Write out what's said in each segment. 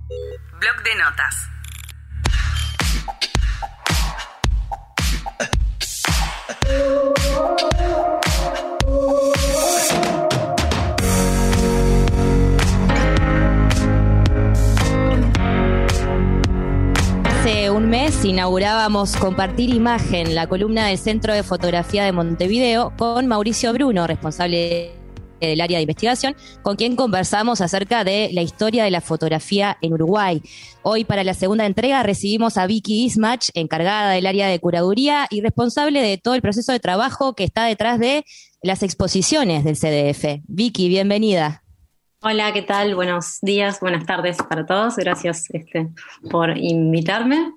Bloc de notas. Hace un mes inaugurábamos Compartir Imagen, la columna del Centro de Fotografía de Montevideo, con Mauricio Bruno, responsable del área de investigación, con quien conversamos acerca de la historia de la fotografía en Uruguay. Hoy, para la segunda entrega, recibimos a Vicky Ismach, encargada del área de curaduría y responsable de todo el proceso de trabajo que está detrás de las exposiciones del CDF. Vicky, bienvenida. Hola, ¿qué tal? Buenos días, buenas tardes para todos. Gracias por invitarme.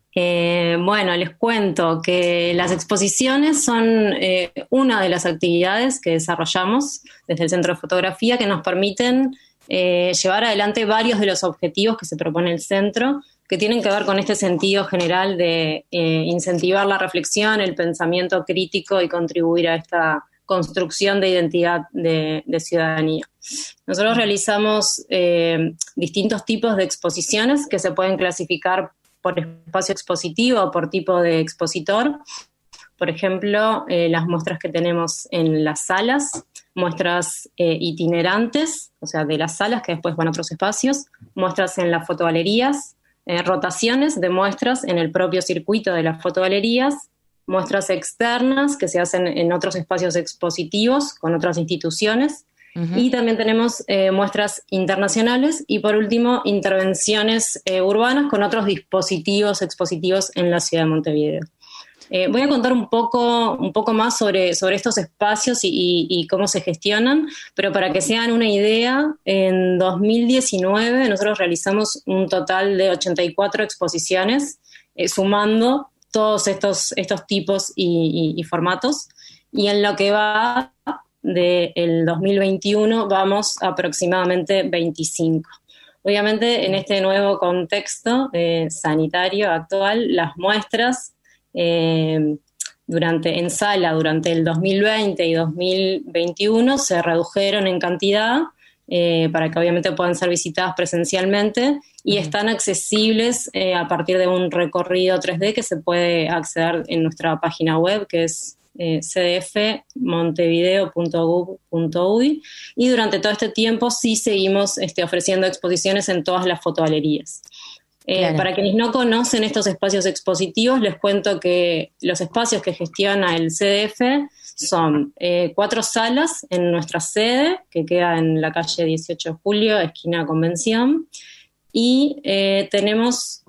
Bueno, les cuento que las exposiciones son una de las actividades que desarrollamos desde el Centro de Fotografía que nos permiten llevar adelante varios de los objetivos que se propone el centro, que tienen que ver con este sentido general de incentivar la reflexión, el pensamiento crítico y contribuir a esta construcción de identidad de ciudadanía. Nosotros realizamos distintos tipos de exposiciones que se pueden clasificar por espacio expositivo o por tipo de expositor. Por ejemplo, las muestras que tenemos en las salas, muestras itinerantes, o sea, de las salas que después van a otros espacios, muestras en las fotogalerías, rotaciones de muestras en el propio circuito de las fotogalerías, muestras externas que se hacen en otros espacios expositivos con otras instituciones. Y también tenemos muestras internacionales y, por último, intervenciones urbanas con otros dispositivos expositivos en la ciudad de Montevideo. Voy a contar un poco más sobre estos espacios y cómo se gestionan, pero para que se hagan una idea, en 2019 nosotros realizamos un total de 84 exposiciones, sumando todos estos tipos y formatos, y en lo que va del 2021 vamos a aproximadamente 25. Obviamente, en este nuevo contexto sanitario actual, las muestras en sala durante el 2020 y 2021 se redujeron en cantidad para que obviamente puedan ser visitadas presencialmente y están accesibles a partir de un recorrido 3D que se puede acceder en nuestra página web, que es cdfmontevideo.gov.uy, y durante todo este tiempo sí seguimos ofreciendo exposiciones en todas las fotogalerías. Claro. Para quienes no conocen estos espacios expositivos, les cuento que los espacios que gestiona el CDF son 4 salas en nuestra sede, que queda en la calle 18 de Julio, esquina Convención, y tenemos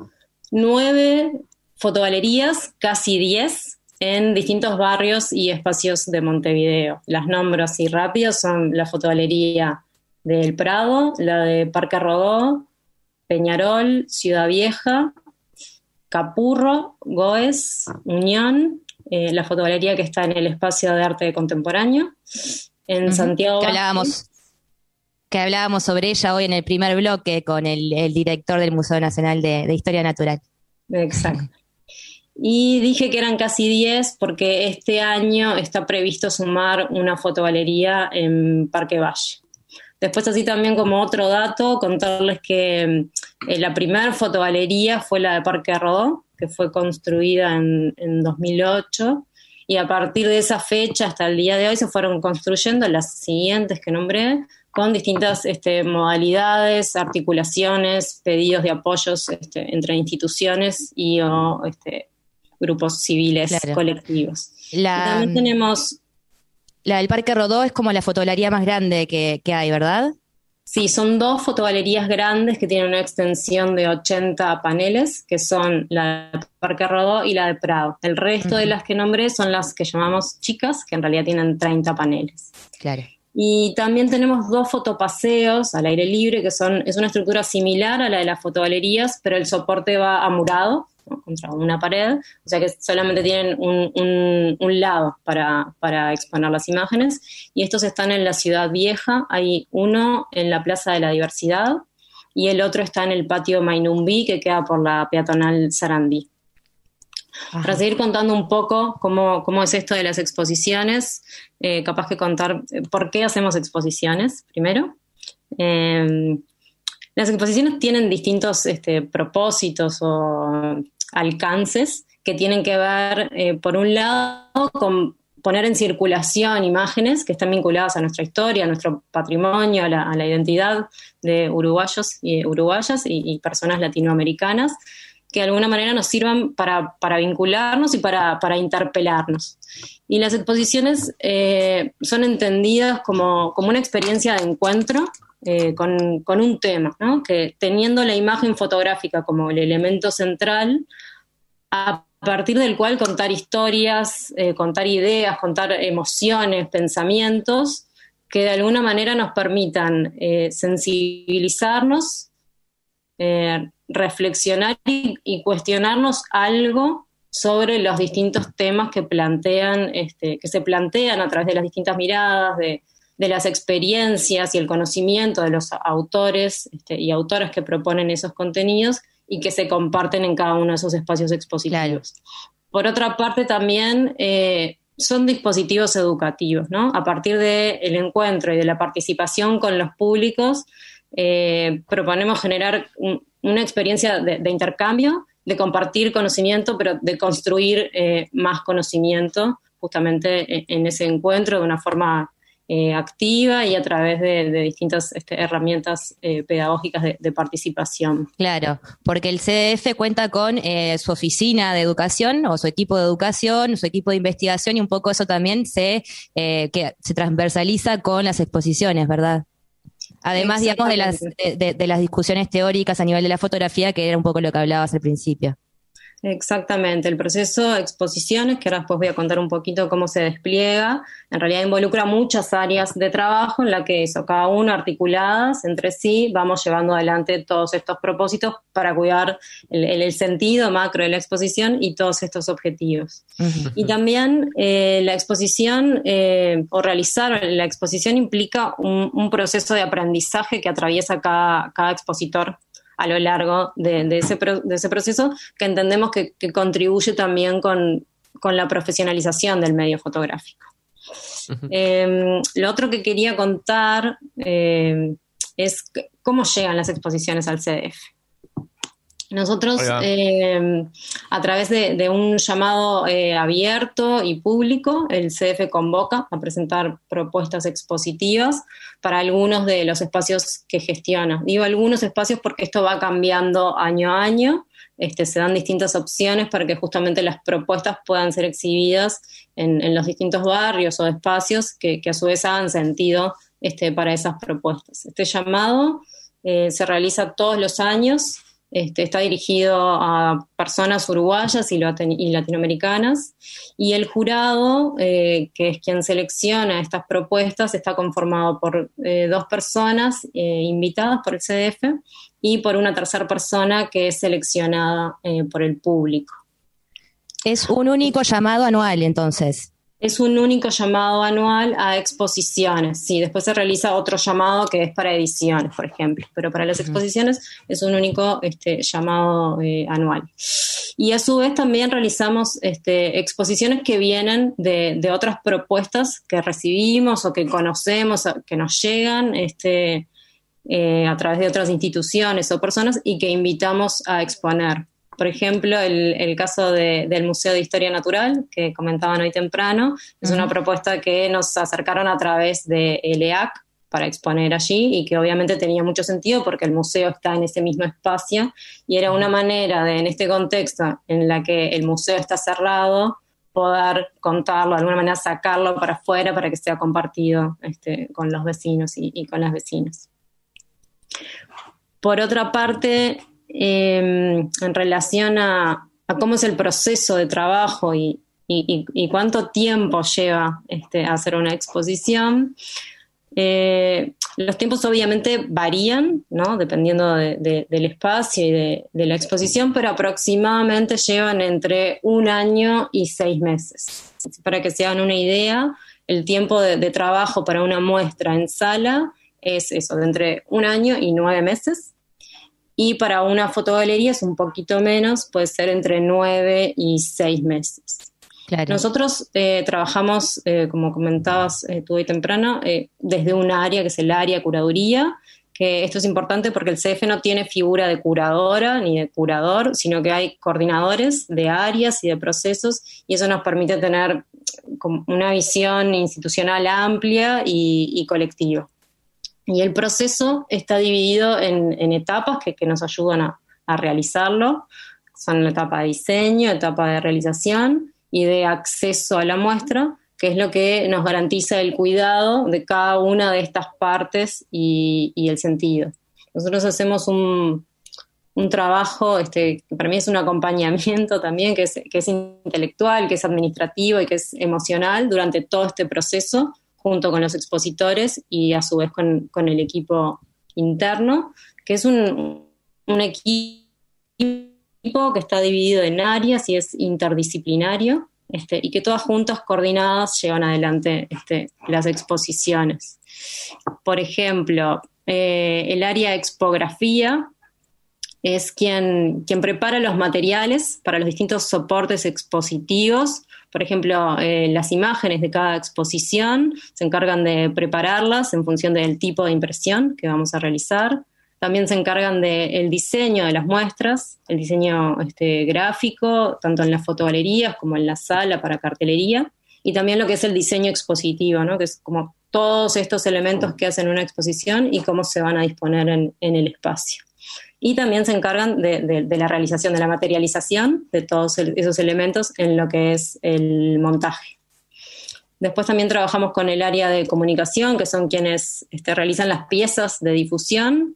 9 fotogalerías, casi 10, en distintos barrios y espacios de Montevideo. Las nombro así rápido, son la fotogalería del Prado, la de Parque Rodó, Peñarol, Ciudad Vieja, Capurro, Goes, Unión, la fotogalería que está en el espacio de arte contemporáneo, en Santiago. Que hablábamos sobre ella hoy en el primer bloque con el director del Museo Nacional de Historia Natural. Exacto. Y dije que eran casi 10 porque este año está previsto sumar una fotogalería en Parque Valle. Después, así también como otro dato, contarles que la primera fotogalería fue la de Parque Rodó, que fue construida en 2008, y a partir de esa fecha hasta el día de hoy se fueron construyendo las siguientes que nombré, con distintas modalidades, articulaciones, pedidos de apoyos entre instituciones y grupos civiles, claro, colectivos. Y también tenemos... La del Parque Rodó es como la fotogalería más grande que hay, ¿verdad? Sí, son 2 fotogalerías grandes que tienen una extensión de 80 paneles, que son la de Parque Rodó y la de Prado. El resto de las que nombré son las que llamamos chicas, que en realidad tienen 30 paneles. Claro. Y también tenemos 2 fotopaseos al aire libre, que es una estructura similar a la de las fotogalerías, pero el soporte va amurado, ¿no?, contra una pared, o sea que solamente tienen un lado para exponer las imágenes, y estos están en la Ciudad Vieja. Hay uno en la Plaza de la Diversidad y el otro está en el patio Mainumbí, que queda por la peatonal Sarandí. Ajá. Para seguir contando un poco cómo es esto de las exposiciones, capaz que contar por qué hacemos exposiciones primero. Las exposiciones tienen distintos propósitos o alcances que tienen que ver, por un lado, con poner en circulación imágenes que están vinculadas a nuestra historia, a nuestro patrimonio, a la identidad de uruguayos y uruguayas y personas latinoamericanas, que de alguna manera nos sirvan para vincularnos y para interpelarnos. Y las exposiciones son entendidas como una experiencia de encuentro con un tema, ¿no? Que teniendo la imagen fotográfica como el elemento central, a partir del cual contar historias, contar ideas, contar emociones, pensamientos, que de alguna manera nos permitan sensibilizarnos, reflexionar y cuestionarnos algo sobre los distintos temas que se plantean a través de las distintas miradas, de las experiencias y el conocimiento de los autores y autoras que proponen esos contenidos y que se comparten en cada uno de esos espacios expositivos. Claro. Por otra parte, también son dispositivos educativos, ¿no? A partir del encuentro y de la participación con los públicos, proponemos generar una experiencia de intercambio, de compartir conocimiento, pero de construir más conocimiento justamente en ese encuentro de una forma activa y a través de distintas herramientas pedagógicas de participación. Claro, porque el CDF cuenta con su oficina de educación o su equipo de educación, su equipo de investigación, y un poco eso también se transversaliza con las exposiciones, ¿verdad? Además, digamos, de las discusiones teóricas a nivel de la fotografía, que era un poco lo que hablabas al principio. Exactamente, el proceso de exposiciones, que ahora después voy a contar un poquito cómo se despliega, en realidad involucra muchas áreas de trabajo en la que cada uno articuladas entre sí vamos llevando adelante todos estos propósitos para cuidar el sentido macro de la exposición y todos estos objetivos. Uh-huh. Y también la exposición o realizar la exposición implica un proceso de aprendizaje que atraviesa cada expositor a lo largo de ese proceso, que entendemos que contribuye también con la profesionalización del medio fotográfico. Uh-huh. Lo otro que quería contar es cómo llegan las exposiciones al CDF. Nosotros, a través de un llamado abierto y público, el CDF convoca a presentar propuestas expositivas para algunos de los espacios que gestiona. Digo algunos espacios porque esto va cambiando año a año. Se dan distintas opciones para que justamente las propuestas puedan ser exhibidas en los distintos barrios o espacios que a su vez hagan sentido para esas propuestas. Este llamado se realiza todos los años. Está dirigido a personas uruguayas y latinoamericanas, y el jurado, que es quien selecciona estas propuestas, está conformado por 2 personas invitadas por el CDF y por una tercera persona que es seleccionada por el público. Es un único llamado anual, entonces. Es un único llamado anual a exposiciones. Sí, después se realiza otro llamado que es para ediciones, por ejemplo. Pero para las exposiciones es un único llamado anual. Y a su vez también realizamos exposiciones que vienen de otras propuestas que recibimos o que conocemos, que nos llegan a través de otras instituciones o personas y que invitamos a exponer. Por ejemplo, el caso del Museo de Historia Natural, que comentaban hoy temprano, es una propuesta que nos acercaron a través de ELEAC para exponer allí y que obviamente tenía mucho sentido porque el museo está en ese mismo espacio y era una manera en este contexto en la que el museo está cerrado, poder contarlo, de alguna manera sacarlo para afuera para que sea compartido con los vecinos y con las vecinas. Por otra parte, en relación a cómo es el proceso de trabajo y cuánto tiempo lleva hacer una exposición, los tiempos obviamente varían, ¿no? Dependiendo del espacio y de la exposición, pero aproximadamente llevan entre 1 año y 6 meses. Para que se hagan una idea, el tiempo de trabajo para una muestra en sala es eso, de entre 1 año y 9 meses. Y para una fotogalería es un poquito menos, puede ser entre 9 y 6 meses. Claro. Nosotros trabajamos, como comentabas tú hoy temprano, desde un área que es el área curaduría, que esto es importante porque el CF no tiene figura de curadora ni de curador, sino que hay coordinadores de áreas y de procesos, y eso nos permite tener como una visión institucional amplia y colectiva. Y el proceso está dividido en etapas que nos ayudan a realizarlo. Son la etapa de diseño, etapa de realización y de acceso a la muestra, que es lo que nos garantiza el cuidado de cada una de estas partes y el sentido. Nosotros hacemos un trabajo, que para mí es un acompañamiento también, que es intelectual, que es administrativo y que es emocional durante todo este proceso, junto con los expositores y a su vez con el equipo interno, que es un equipo que está dividido en áreas y es interdisciplinario, y que todas juntas, coordinadas, llevan adelante las exposiciones. Por ejemplo, el área expografía es quien prepara los materiales para los distintos soportes expositivos. Por ejemplo, las imágenes de cada exposición se encargan de prepararlas en función del tipo de impresión que vamos a realizar. También se encargan del diseño de las muestras, el diseño gráfico, tanto en las fotogalerías como en la sala para cartelería, y también lo que es el diseño expositivo, ¿no? Que es como todos estos elementos que hacen una exposición y cómo se van a disponer en el espacio. Y también se encargan de la realización, de la materialización de todos esos elementos en lo que es el montaje. Después también trabajamos con el área de comunicación, que son quienes realizan las piezas de difusión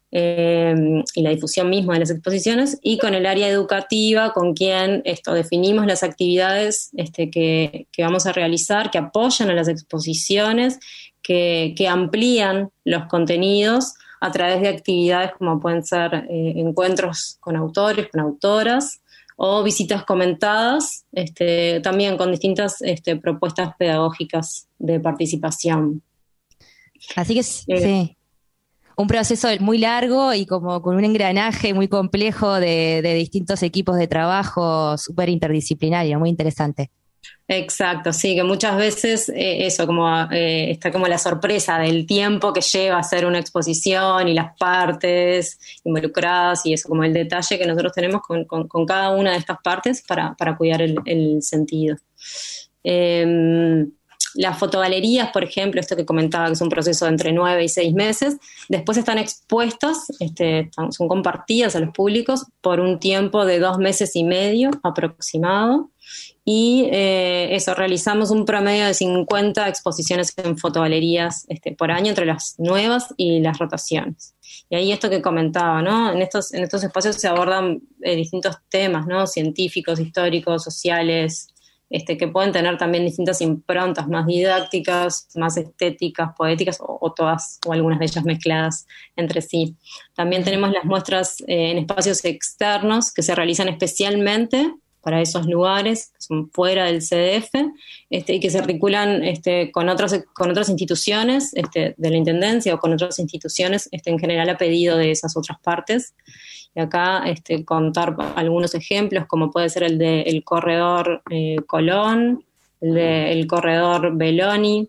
y la difusión misma de las exposiciones, y con el área educativa, con quien definimos las actividades que vamos a realizar, que apoyan a las exposiciones, que amplían los contenidos a través de actividades como pueden ser encuentros con autores, con autoras, o visitas comentadas, también con distintas propuestas pedagógicas de participación. Así que sí, un proceso muy largo y como con un engranaje muy complejo de distintos equipos de trabajo, súper interdisciplinario, muy interesante. Exacto, sí, que muchas veces está como la sorpresa del tiempo que lleva a hacer una exposición y las partes involucradas y eso, como el detalle que nosotros tenemos con cada una de estas partes para cuidar el sentido. Las fotogalerías, por ejemplo, esto que comentaba, que es un proceso de entre 9 y 6 meses, después están expuestas, son compartidas a los públicos por un tiempo de 2 meses y medio aproximado. Y realizamos un promedio de 50 exposiciones en fotogalerías por año entre las nuevas y las rotaciones. Y ahí esto que comentaba, ¿no? En estos espacios se abordan distintos temas, ¿no? Científicos, históricos, sociales, que pueden tener también distintas improntas más didácticas, más estéticas, poéticas, o todas o algunas de ellas mezcladas entre sí. También tenemos las muestras en espacios externos que se realizan especialmente para esos lugares, que son fuera del CDF, y que se articulan con otras instituciones de la Intendencia o con otras instituciones en general a pedido de esas otras partes. Y acá contar algunos ejemplos, como puede ser el del corredor Colón, el del corredor Beloni,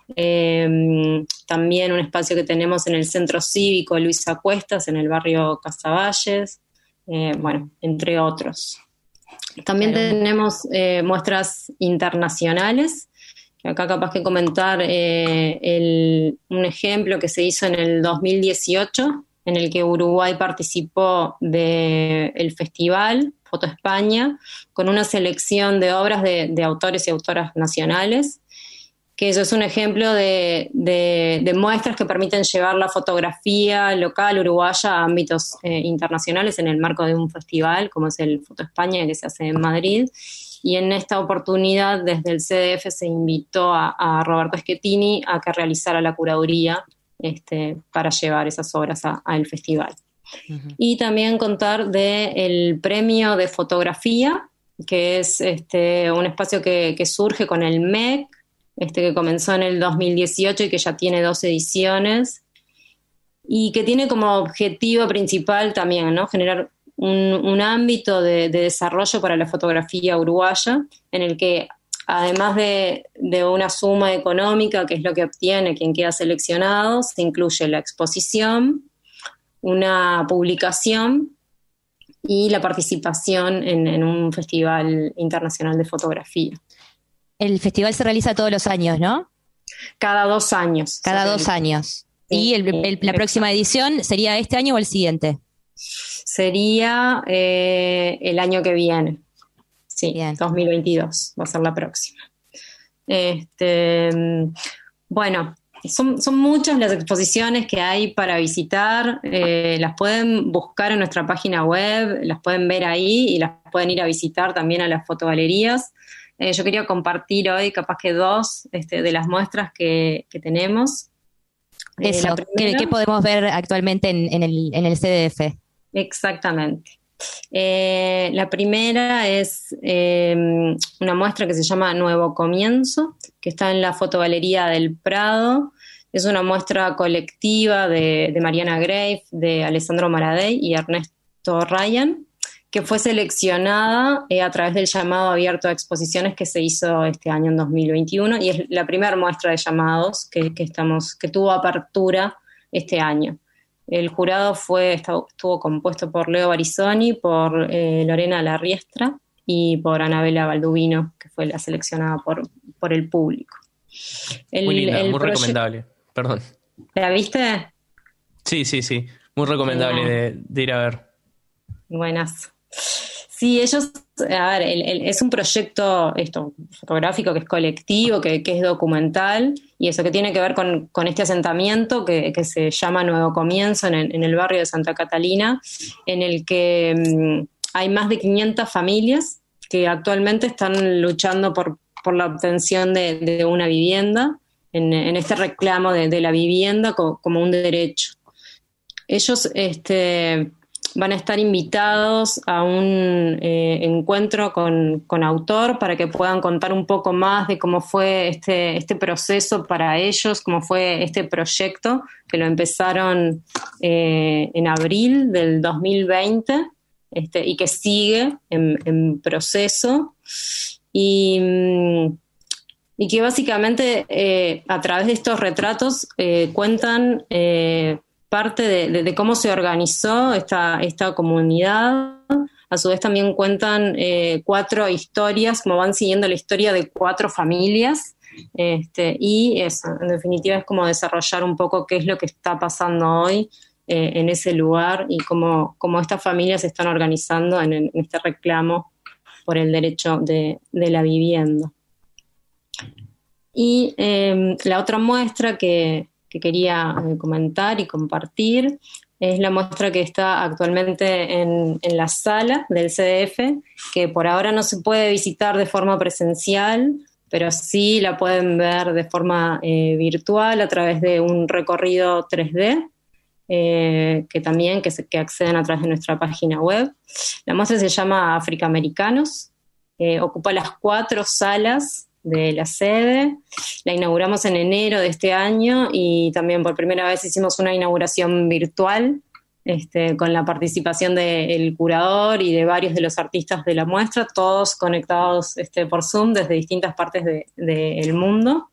también un espacio que tenemos en el Centro Cívico Luisa Cuestas, en el barrio Casavalles, entre otros. También tenemos muestras internacionales, que acá capaz que comentar un ejemplo que se hizo en el 2018, en el que Uruguay participó del festival Foto España, con una selección de obras de autores y autoras nacionales, que eso es un ejemplo de muestras que permiten llevar la fotografía local uruguaya a ámbitos internacionales en el marco de un festival, como es el Foto España, que se hace en Madrid. Y en esta oportunidad, desde el CDF se invitó a Roberto Schettini a que realizara la curaduría para llevar esas obras al festival. Uh-huh. Y también contar del premio de fotografía, que es un espacio que surge con el MEC, que comenzó en el 2018 y que ya tiene 2 ediciones, y que tiene como objetivo principal también, ¿no?, generar un ámbito de desarrollo para la fotografía uruguaya, en el que además de una suma económica, que es lo que obtiene quien queda seleccionado, se incluye la exposición, una publicación y la participación en un festival internacional de fotografía. El festival se realiza todos los años, ¿no? Cada 2 años. Cada 2 años. Sí, ¿Y la próxima edición sería este año o el siguiente? Sería el año que viene. Sí, Bien. 2022 va a ser la próxima. Bueno, son muchas las exposiciones que hay para visitar. Las pueden buscar en nuestra página web, las pueden ver ahí y las pueden ir a visitar también a las fotogalerías. Yo quería compartir hoy capaz que 2 de las muestras que tenemos. Eso, ¿qué podemos ver actualmente en el CDF? Exactamente. La primera es una muestra que se llama Nuevo Comienzo, que está en la Fotogalería del Prado. Es una muestra colectiva de Mariana Greif, de Alessandro Maradei y Ernesto Ryan, que fue seleccionada a través del llamado abierto a exposiciones que se hizo este año en 2021, y es la primera muestra de llamados que tuvo apertura este año. El jurado estuvo compuesto por Leo Barisoni, por Lorena Larriestra y por Anabela Balduvino, que fue la seleccionada por el público. Muy linda, muy recomendable. Perdón. ¿La viste? Sí. Muy recomendable de ir a ver. Buenas. Sí, ellos, a ver, es un proyecto fotográfico que es colectivo, que es documental, y eso que tiene que ver con este asentamiento que se llama Nuevo Comienzo en el barrio de Santa Catalina, en el que hay más de 500 familias que actualmente están luchando por la obtención de una vivienda, en este reclamo de la vivienda como un derecho. Ellos van a estar invitados a un encuentro con autor para que puedan contar un poco más de cómo fue este proceso para ellos, cómo fue este proyecto, que lo empezaron en abril del 2020 y que sigue en proceso. Y que básicamente a través de estos retratos cuentan parte de cómo se organizó esta comunidad. A su vez también cuentan 4 historias, como van siguiendo la historia de 4 familias, y eso, en definitiva, es como desarrollar un poco qué es lo que está pasando hoy en ese lugar y cómo estas familias se están organizando en este reclamo por el derecho de la vivienda. Y la otra muestra que quería comentar y compartir es la muestra que está actualmente en la sala del CDF, que por ahora no se puede visitar de forma presencial, pero sí la pueden ver de forma virtual a través de un recorrido 3D, que acceden a través de nuestra página web. La muestra se llama Africaamericanos, ocupa las 4 salas de la sede. La inauguramos en enero de este año y también por primera vez hicimos una inauguración virtual con la participación del curador y de varios de los artistas de la muestra, todos conectados por Zoom desde distintas partes del mundo.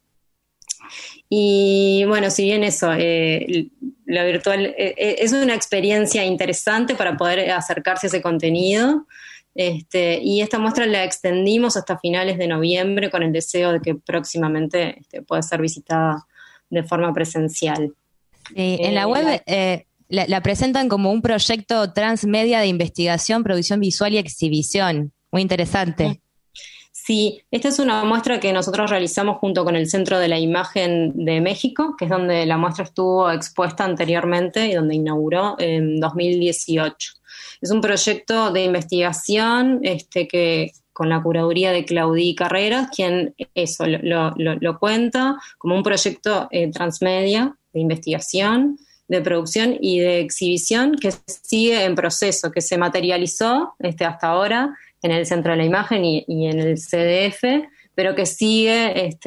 Y bueno, si bien eso, lo virtual es una experiencia interesante para poder acercarse a ese contenido. Y esta muestra la extendimos hasta finales de noviembre con el deseo de que próximamente pueda ser visitada de forma presencial. Sí, en la web la presentan como un proyecto transmedia de investigación, producción visual y exhibición. Muy interesante. Sí, esta es una muestra que nosotros realizamos junto con el Centro de la Imagen de México, que es donde la muestra estuvo expuesta anteriormente y donde inauguró en 2018. Es un proyecto de investigación que con la curaduría de Claudí Carreras, quien eso lo cuenta como un proyecto transmedia de investigación, de producción y de exhibición que sigue en proceso, que se materializó hasta ahora en el Centro de la Imagen y en el CDF, pero que sigue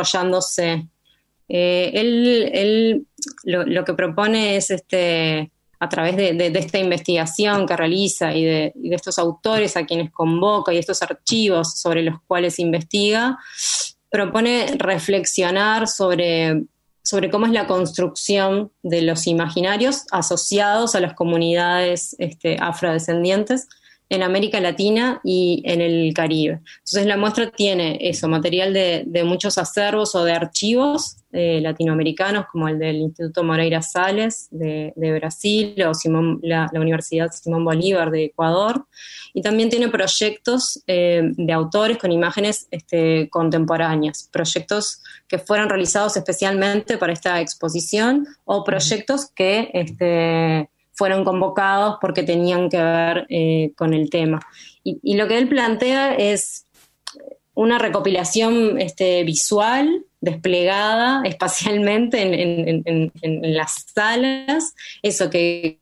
desarrollándose. Él lo que propone es a través de esta investigación que realiza y de estos autores a quienes convoca y estos archivos sobre los cuales investiga, propone reflexionar sobre cómo es la construcción de los imaginarios asociados a las comunidades afrodescendientes en América Latina y en el Caribe. Entonces la muestra tiene material de muchos acervos o de archivos latinoamericanos, como el del Instituto Moreira Salles de Brasil, o la Universidad Simón Bolívar de Ecuador, y también tiene proyectos de autores con imágenes contemporáneas, proyectos que fueron realizados especialmente para esta exposición, o proyectos que fueron convocados porque tenían que ver con el tema. Y lo que él plantea es una recopilación visual, desplegada espacialmente en las salas, eso que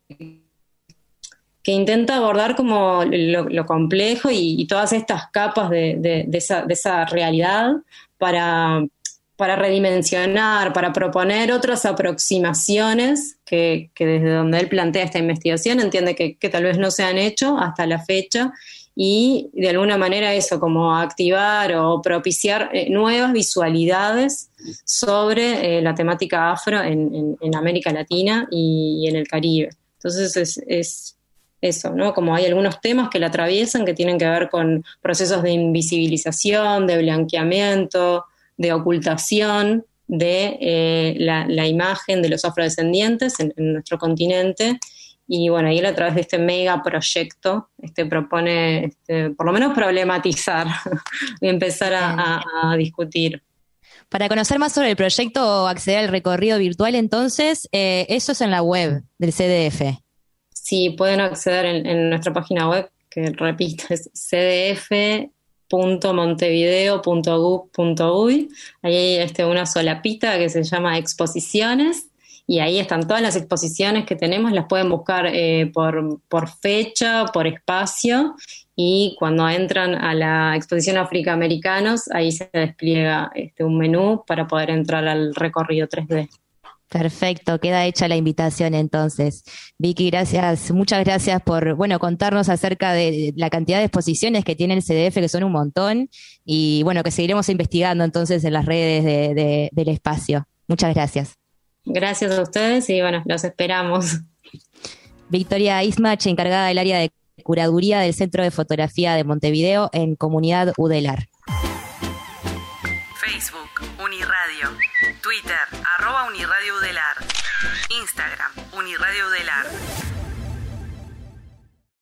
intenta abordar como lo complejo y todas estas capas de esa realidad para redimensionar, para proponer otras aproximaciones que desde donde él plantea esta investigación entiende que tal vez no se han hecho hasta la fecha, y de alguna manera eso, como activar o propiciar nuevas visualidades sobre la temática afro en América Latina y en el Caribe. Entonces es eso, ¿no? Como hay algunos temas que la atraviesan que tienen que ver con procesos de invisibilización, de blanqueamiento, de ocultación de la imagen de los afrodescendientes en nuestro continente. Y bueno, ahí él a través de este mega proyecto propone por lo menos problematizar y empezar a discutir. Para conocer más sobre el proyecto o acceder al recorrido virtual, entonces, eso es en la web del CDF. Sí, pueden acceder en nuestra página web, que repito, es cdf.montevideo.gov.uy. Ahí hay una solapita que se llama Exposiciones, y ahí están todas las exposiciones que tenemos, las pueden buscar por fecha, por espacio, y cuando entran a la exposición Africaamericanos, ahí se despliega un menú para poder entrar al recorrido 3D. Perfecto, queda hecha la invitación entonces. Vicky, muchas gracias por contarnos acerca de la cantidad de exposiciones que tiene el CDF, que son un montón, y que seguiremos investigando entonces en las redes del espacio. Muchas gracias. Gracias a ustedes y los esperamos. Victoria Ismach, encargada del área de curaduría del Centro de Fotografía de Montevideo en Comunidad Udelar. Facebook, Uniradio. Twitter, @Uniradio Udelar. Instagram, Uniradio Udelar.